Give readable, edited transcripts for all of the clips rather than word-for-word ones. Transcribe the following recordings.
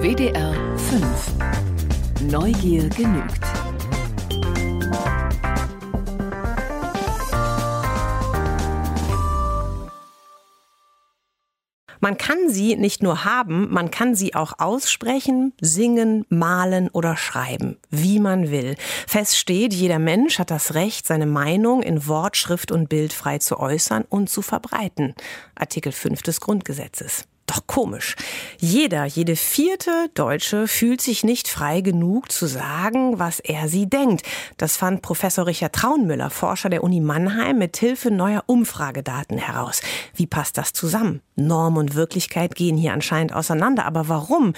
WDR 5. Neugier genügt. Man kann sie nicht nur haben, man kann sie auch aussprechen, singen, malen oder schreiben, wie man will. Fest steht, jeder Mensch hat das Recht, seine Meinung in Wort, Schrift und Bild frei zu äußern und zu verbreiten. Artikel 5 des Grundgesetzes. Doch komisch. Jede vierte Deutsche fühlt sich nicht frei genug zu sagen, was sie denkt. Das fand Professor Richard Traunmüller, Forscher der Uni Mannheim, mit Hilfe neuer Umfragedaten heraus. Wie passt das zusammen? Norm und Wirklichkeit gehen hier anscheinend auseinander. Aber warum?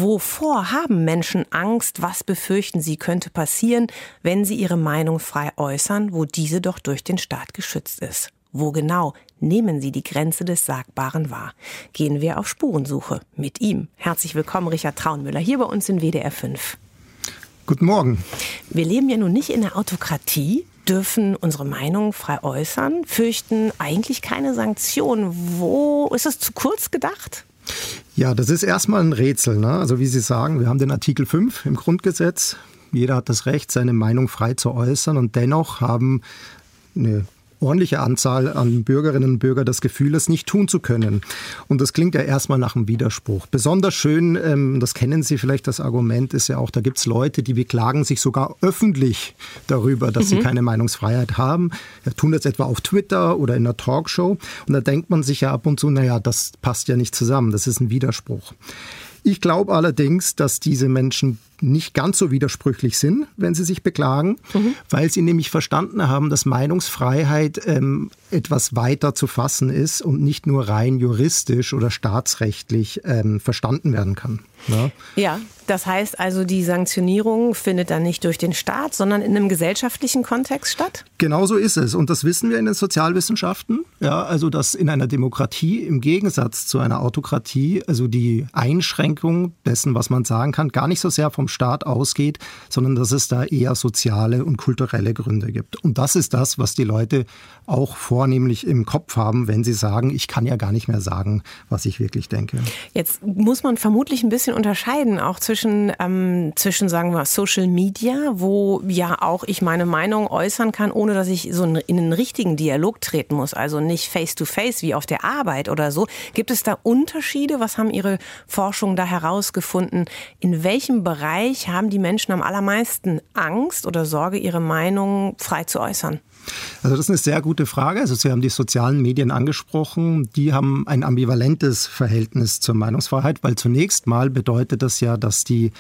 Wovor haben Menschen Angst? Was befürchten sie, könnte passieren, wenn sie ihre Meinung frei äußern, wo diese doch durch den Staat geschützt ist? Wo genau nehmen Sie die Grenze des Sagbaren wahr? Gehen wir auf Spurensuche mit ihm. Herzlich willkommen, Richard Traunmüller, hier bei uns in WDR 5. Guten Morgen. Wir leben ja nun nicht in der Autokratie, dürfen unsere Meinung frei äußern, fürchten eigentlich keine Sanktionen. Wo ist es zu kurz gedacht? Ja, das ist erstmal ein Rätsel, ne? Also wie Sie sagen, wir haben den Artikel 5 im Grundgesetz. Jeder hat das Recht, seine Meinung frei zu äußern, und dennoch haben eine ordentliche Anzahl an Bürgerinnen und Bürgern das Gefühl, es nicht tun zu können. Und das klingt ja erstmal nach einem Widerspruch. Besonders schön, das kennen Sie vielleicht, das Argument ist ja auch, da gibt es Leute, die beklagen sich sogar öffentlich darüber, dass sie keine Meinungsfreiheit haben. Ja, tun das etwa auf Twitter oder in einer Talkshow. Und da denkt man sich ja ab und zu, naja, das passt ja nicht zusammen, das ist ein Widerspruch. Ich glaube allerdings, dass diese Menschen nicht ganz so widersprüchlich sind, wenn sie sich beklagen, weil sie nämlich verstanden haben, dass Meinungsfreiheit etwas weiter zu fassen ist und nicht nur rein juristisch oder staatsrechtlich verstanden werden kann. Ja, das heißt also, die Sanktionierung findet dann nicht durch den Staat, sondern in einem gesellschaftlichen Kontext statt? Genau so ist es. Und das wissen wir in den Sozialwissenschaften. Ja, also dass in einer Demokratie im Gegensatz zu einer Autokratie, also die Einschränkung dessen, was man sagen kann, gar nicht so sehr vom Staat ausgeht, sondern dass es da eher soziale und kulturelle Gründe gibt. Und das ist das, was die Leute auch vornehmlich im Kopf haben, wenn sie sagen, ich kann ja gar nicht mehr sagen, was ich wirklich denke. Jetzt muss man vermutlich ein bisschen unterscheiden, auch zwischen sagen wir, Social Media, wo ja auch ich meine Meinung äußern kann, ohne dass ich so in einen richtigen Dialog treten muss, also nicht face-to-face wie auf der Arbeit oder so. Gibt es da Unterschiede? Was haben Ihre Forschungen da herausgefunden? In welchem Bereich haben die Menschen am allermeisten Angst oder Sorge, ihre Meinung frei zu äußern? Also das ist eine sehr gute Frage. Also Sie haben die sozialen Medien angesprochen. Die haben ein ambivalentes Verhältnis zur Meinungsfreiheit, weil zunächst mal bedeutet das ja, dass die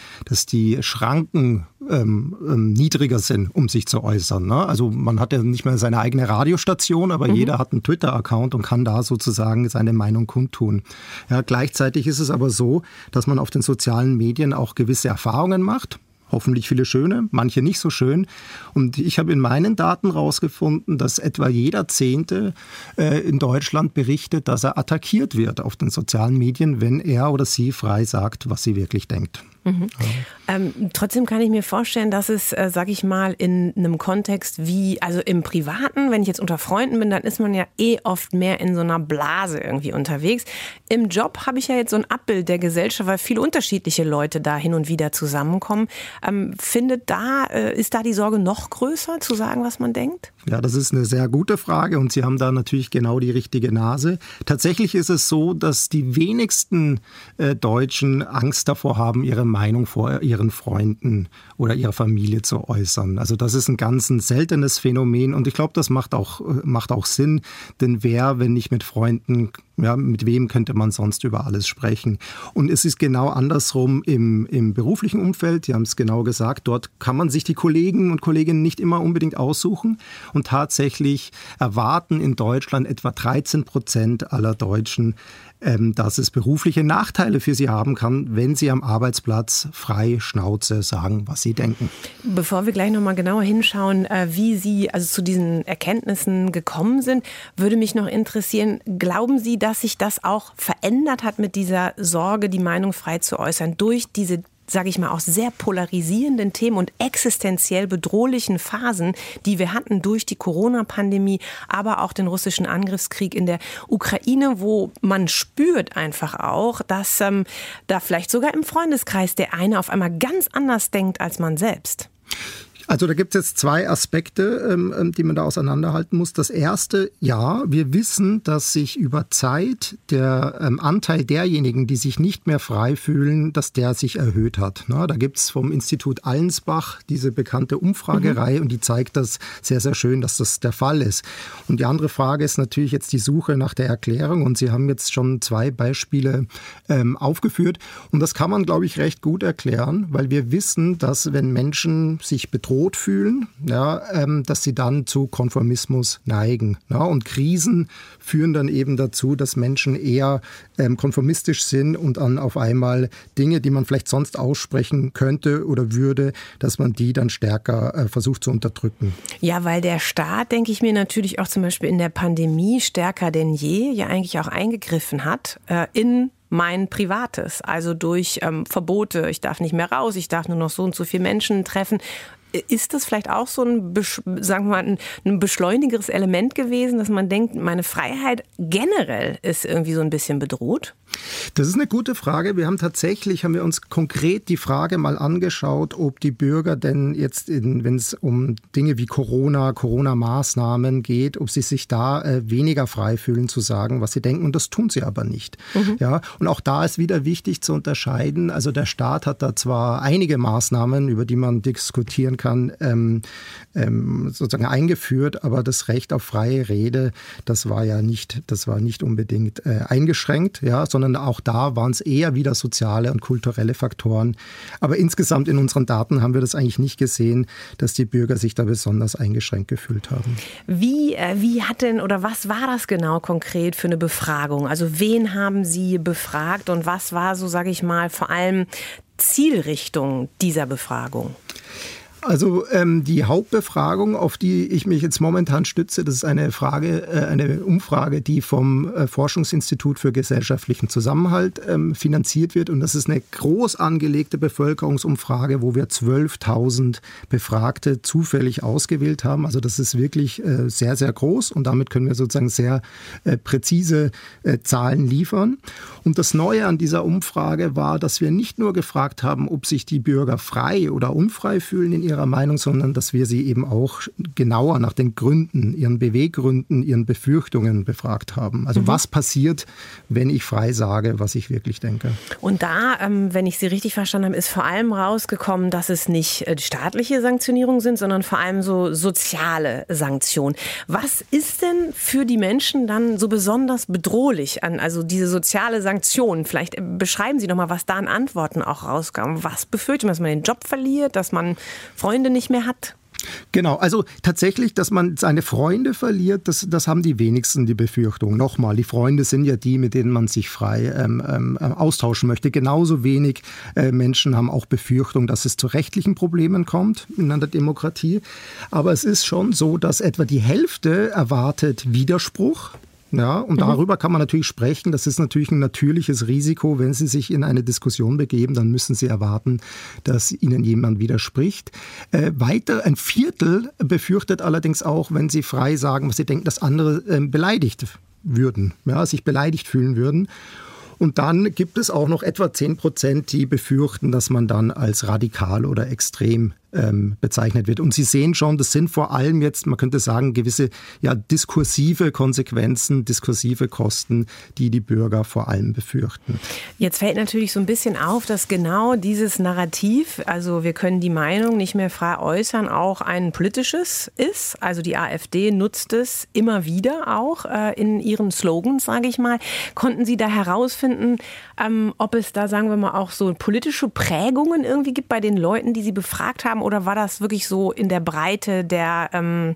Schranken niedriger sind, um sich zu äußern. Ne? Also man hat ja nicht mehr seine eigene Radiostation, aber jeder hat einen Twitter-Account und kann da sozusagen seine Meinung kundtun. Ja, gleichzeitig ist es aber so, dass man auf den sozialen Medien auch gewisse Erfahrungen macht. Hoffentlich viele schöne, manche nicht so schön. Und ich habe in meinen Daten herausgefunden, dass etwa jeder Zehnte in Deutschland berichtet, dass er attackiert wird auf den sozialen Medien, wenn er oder sie frei sagt, was sie wirklich denkt. Trotzdem kann ich mir vorstellen, dass es, sag ich mal, in einem Kontext wie, also im Privaten, wenn ich jetzt unter Freunden bin, dann ist man ja oft mehr in so einer Blase irgendwie unterwegs. Im Job habe ich ja jetzt so ein Abbild der Gesellschaft, weil viele unterschiedliche Leute da hin und wieder zusammenkommen. Ist da die Sorge noch größer, zu sagen, was man denkt? Ja, das ist eine sehr gute Frage und Sie haben da natürlich genau die richtige Nase. Tatsächlich ist es so, dass die wenigsten Deutschen Angst davor haben, ihre Meinung vor ihren Freunden oder ihrer Familie zu äußern. Also das ist ein ganz seltenes Phänomen und ich glaube, das macht auch Sinn, denn wenn nicht mit Freunden, ja, mit wem könnte man sonst über alles sprechen? Und es ist genau andersrum im beruflichen Umfeld. Sie haben es genau gesagt, dort kann man sich die Kollegen und Kolleginnen nicht immer unbedingt aussuchen. Und tatsächlich erwarten in Deutschland etwa 13% aller Deutschen, dass es berufliche Nachteile für sie haben kann, wenn sie am Arbeitsplatz frei Schnauze sagen, was sie denken. Bevor wir gleich nochmal genauer hinschauen, wie Sie also zu diesen Erkenntnissen gekommen sind, würde mich noch interessieren, glauben Sie, dass sich das auch verändert hat mit dieser Sorge, die Meinung frei zu äußern, durch diese sage ich mal, auch sehr polarisierenden Themen und existenziell bedrohlichen Phasen, die wir hatten durch die Corona-Pandemie, aber auch den russischen Angriffskrieg in der Ukraine, wo man spürt einfach auch, dass da vielleicht sogar im Freundeskreis der eine auf einmal ganz anders denkt als man selbst. Also da gibt es jetzt zwei Aspekte, die man da auseinanderhalten muss. Das erste, ja, wir wissen, dass sich über Zeit der Anteil derjenigen, die sich nicht mehr frei fühlen, dass der sich erhöht hat. Da gibt es vom Institut Allensbach diese bekannte Umfragereihe und die zeigt das sehr, sehr schön, dass das der Fall ist. Und die andere Frage ist natürlich jetzt die Suche nach der Erklärung und Sie haben jetzt schon zwei Beispiele aufgeführt und das kann man, glaube ich, recht gut erklären, weil wir wissen, dass wenn Menschen sich bedroht fühlen, dass sie dann zu Konformismus neigen. Und Krisen führen dann eben dazu, dass Menschen eher konformistisch sind und dann auf einmal Dinge, die man vielleicht sonst aussprechen könnte oder würde, dass man die dann stärker versucht zu unterdrücken. Ja, weil der Staat, denke ich mir, natürlich auch zum Beispiel in der Pandemie stärker denn je ja eigentlich auch eingegriffen hat in mein Privates, also durch Verbote, ich darf nicht mehr raus, ich darf nur noch so und so viele Menschen treffen. Ist das vielleicht auch so ein beschleunigeres Element gewesen, dass man denkt, meine Freiheit generell ist irgendwie so ein bisschen bedroht? Das ist eine gute Frage. Wir haben uns konkret die Frage mal angeschaut, ob die Bürger denn jetzt, wenn es um Dinge wie Corona-Maßnahmen geht, ob sie sich da weniger frei fühlen zu sagen, was sie denken. Und das tun sie aber nicht. Ja, und auch da ist wieder wichtig zu unterscheiden. Also der Staat hat da zwar einige Maßnahmen, über die man diskutieren kann, sozusagen eingeführt, aber das Recht auf freie Rede, das war nicht unbedingt eingeschränkt, ja, sondern auch da waren es eher wieder soziale und kulturelle Faktoren. Aber insgesamt in unseren Daten haben wir das eigentlich nicht gesehen, dass die Bürger sich da besonders eingeschränkt gefühlt haben. Wie hat denn oder was war das genau konkret für eine Befragung? Also wen haben Sie befragt und was war so, sage ich mal, vor allem Zielrichtung dieser Befragung? Also die Hauptbefragung, auf die ich mich jetzt momentan stütze, das ist eine Umfrage, die vom Forschungsinstitut für gesellschaftlichen Zusammenhalt finanziert wird. Und das ist eine groß angelegte Bevölkerungsumfrage, wo wir 12.000 Befragte zufällig ausgewählt haben. Also das ist wirklich sehr, sehr groß und damit können wir sozusagen sehr präzise Zahlen liefern. Und das Neue an dieser Umfrage war, dass wir nicht nur gefragt haben, ob sich die Bürger frei oder unfrei fühlen in ihrer Meinung, sondern dass wir sie eben auch genauer nach den Gründen, ihren Beweggründen, ihren Befürchtungen befragt haben. Also was passiert, wenn ich frei sage, was ich wirklich denke. Und da, wenn ich Sie richtig verstanden habe, ist vor allem rausgekommen, dass es nicht staatliche Sanktionierungen sind, sondern vor allem so soziale Sanktionen. Was ist denn für die Menschen dann so besonders bedrohlich an, also diese soziale Sanktion? Vielleicht beschreiben Sie doch mal, was da an Antworten auch rauskam. Was befürchtet man, dass man den Job verliert, dass man Freunde nicht mehr hat? Genau, also tatsächlich, dass man seine Freunde verliert, das haben die wenigsten die Befürchtung. Nochmal, die Freunde sind ja die, mit denen man sich frei austauschen möchte. Genauso wenig Menschen haben auch Befürchtung, dass es zu rechtlichen Problemen kommt in einer Demokratie. Aber es ist schon so, dass etwa die Hälfte erwartet Widerspruch. Ja, und darüber kann man natürlich sprechen. Das ist natürlich ein natürliches Risiko. Wenn Sie sich in eine Diskussion begeben, dann müssen Sie erwarten, dass Ihnen jemand widerspricht. Ein Viertel befürchtet allerdings auch, wenn Sie frei sagen, was Sie denken, dass andere beleidigt würden, ja, sich beleidigt fühlen würden. Und dann gibt es auch noch etwa 10%, die befürchten, dass man dann als radikal oder extrem bezeichnet wird. Und Sie sehen schon, das sind vor allem jetzt, man könnte sagen, gewisse diskursive Konsequenzen, diskursive Kosten, die die Bürger vor allem befürchten. Jetzt fällt natürlich so ein bisschen auf, dass genau dieses Narrativ, also wir können die Meinung nicht mehr frei äußern, auch ein politisches ist. Also die AfD nutzt es immer wieder auch in ihren Slogans, sage ich mal. Konnten Sie da herausfinden, ob es da, sagen wir mal, auch so politische Prägungen irgendwie gibt bei den Leuten, die Sie befragt haben? haben oder war das wirklich so in der Breite der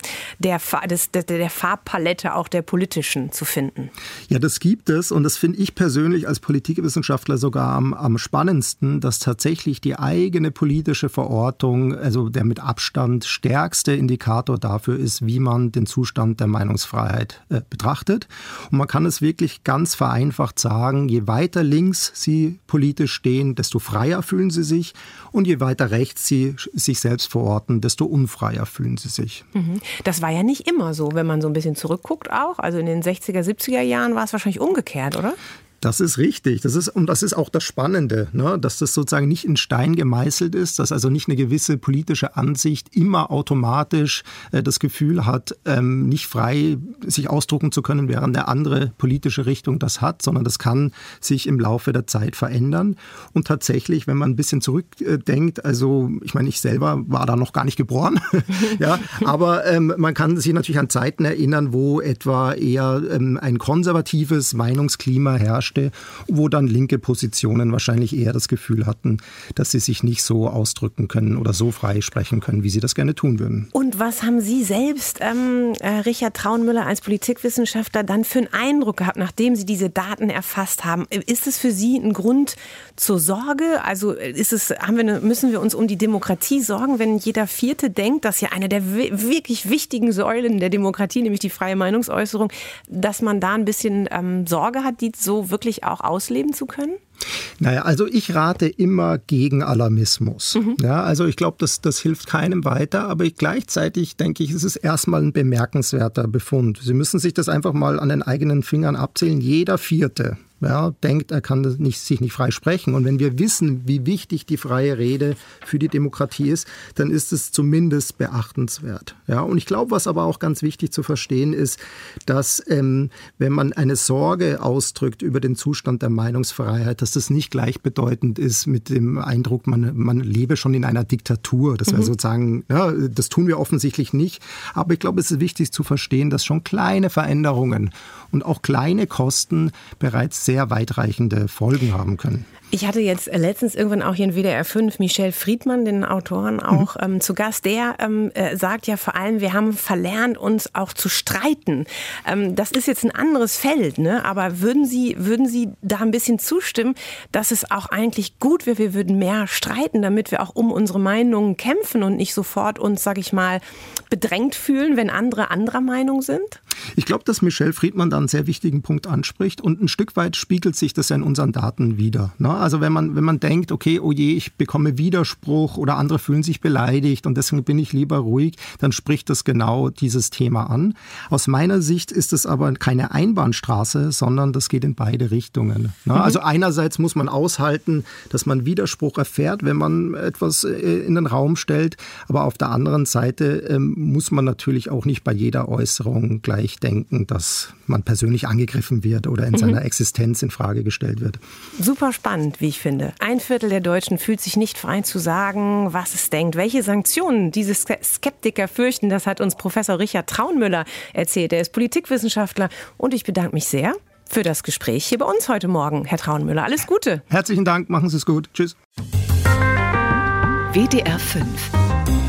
Farbpalette auch der politischen zu finden? Ja, das gibt es und das finde ich persönlich als Politikwissenschaftler sogar am spannendsten, dass tatsächlich die eigene politische Verortung, also der mit Abstand stärkste Indikator dafür ist, wie man den Zustand der Meinungsfreiheit betrachtet. Und man kann es wirklich ganz vereinfacht sagen, je weiter links Sie politisch stehen, desto freier fühlen Sie sich und je weiter rechts Sie sich selbst verorten, desto unfreier fühlen Sie sich. Das war ja nicht immer so, wenn man so ein bisschen zurückguckt auch. Also in den 60er, 70er Jahren war es wahrscheinlich umgekehrt, oder? Das ist richtig. Das ist auch das Spannende, ne? Dass das sozusagen nicht in Stein gemeißelt ist, dass also nicht eine gewisse politische Ansicht immer automatisch das Gefühl hat, nicht frei sich ausdrucken zu können, während eine andere politische Richtung das hat, sondern das kann sich im Laufe der Zeit verändern. Und tatsächlich, wenn man ein bisschen zurückdenkt, also ich meine, ich selber war da noch gar nicht geboren, ja, aber man kann sich natürlich an Zeiten erinnern, wo etwa eher ein konservatives Meinungsklima herrscht, wo dann linke Positionen wahrscheinlich eher das Gefühl hatten, dass sie sich nicht so ausdrücken können oder so frei sprechen können, wie sie das gerne tun würden. Und was haben Sie selbst, Richard Traunmüller, als Politikwissenschaftler dann für einen Eindruck gehabt, nachdem Sie diese Daten erfasst haben? Ist es für Sie ein Grund zur Sorge? Also müssen wir uns um die Demokratie sorgen, wenn jeder Vierte denkt, dass ja eine der wirklich wichtigen Säulen der Demokratie, nämlich die freie Meinungsäußerung, dass man da ein bisschen Sorge hat, die so wirklich auch ausleben zu können? Naja, also ich rate immer gegen Alarmismus. Ja, also ich glaube, das hilft keinem weiter, aber gleichzeitig denke ich, es ist erstmal ein bemerkenswerter Befund. Sie müssen sich das einfach mal an den eigenen Fingern abzählen. Jeder Vierte, ja, denkt, er kann sich nicht frei sprechen. Und wenn wir wissen, wie wichtig die freie Rede für die Demokratie ist, dann ist es zumindest beachtenswert. Ja, und ich glaube, was aber auch ganz wichtig zu verstehen ist, dass wenn man eine Sorge ausdrückt über den Zustand der Meinungsfreiheit, dass das nicht gleichbedeutend ist mit dem Eindruck, man lebe schon in einer Diktatur. Das wäre sozusagen, ja, das tun wir offensichtlich nicht. Aber ich glaube, es ist wichtig zu verstehen, dass schon kleine Veränderungen und auch kleine Kosten bereits sehr weitreichende Folgen haben können. Ich hatte jetzt letztens irgendwann auch hier in WDR 5 Michel Friedmann, den Autoren, auch zu Gast. Der sagt ja vor allem, wir haben verlernt, uns auch zu streiten. Das ist jetzt ein anderes Feld, ne? Aber würden Sie da ein bisschen zustimmen, dass es auch eigentlich gut wäre, wir würden mehr streiten, damit wir auch um unsere Meinungen kämpfen und nicht sofort uns, sag ich mal, bedrängt fühlen, wenn andere anderer Meinung sind? Ich glaube, dass Michel Friedmann da einen sehr wichtigen Punkt anspricht und ein Stück weit spiegelt sich das ja in unseren Daten wider. Ne? Also wenn man denkt, okay, oh je, ich bekomme Widerspruch oder andere fühlen sich beleidigt und deswegen bin ich lieber ruhig, dann spricht das genau dieses Thema an. Aus meiner Sicht ist es aber keine Einbahnstraße, sondern das geht in beide Richtungen. Ne? Also einerseits muss man aushalten, dass man Widerspruch erfährt, wenn man etwas in den Raum stellt, aber auf der anderen Seite muss man natürlich auch nicht bei jeder Äußerung gleich denken, dass man persönlich angegriffen wird oder in seiner Existenz in Frage gestellt wird. Super spannend, wie ich finde. 1/4 der Deutschen fühlt sich nicht frei zu sagen, was es denkt. Welche Sanktionen diese Skeptiker fürchten, das hat uns Professor Richard Traunmüller erzählt. Er ist Politikwissenschaftler und ich bedanke mich sehr für das Gespräch hier bei uns heute Morgen. Herr Traunmüller, alles Gute. Herzlichen Dank, machen Sie es gut. Tschüss. WDR 5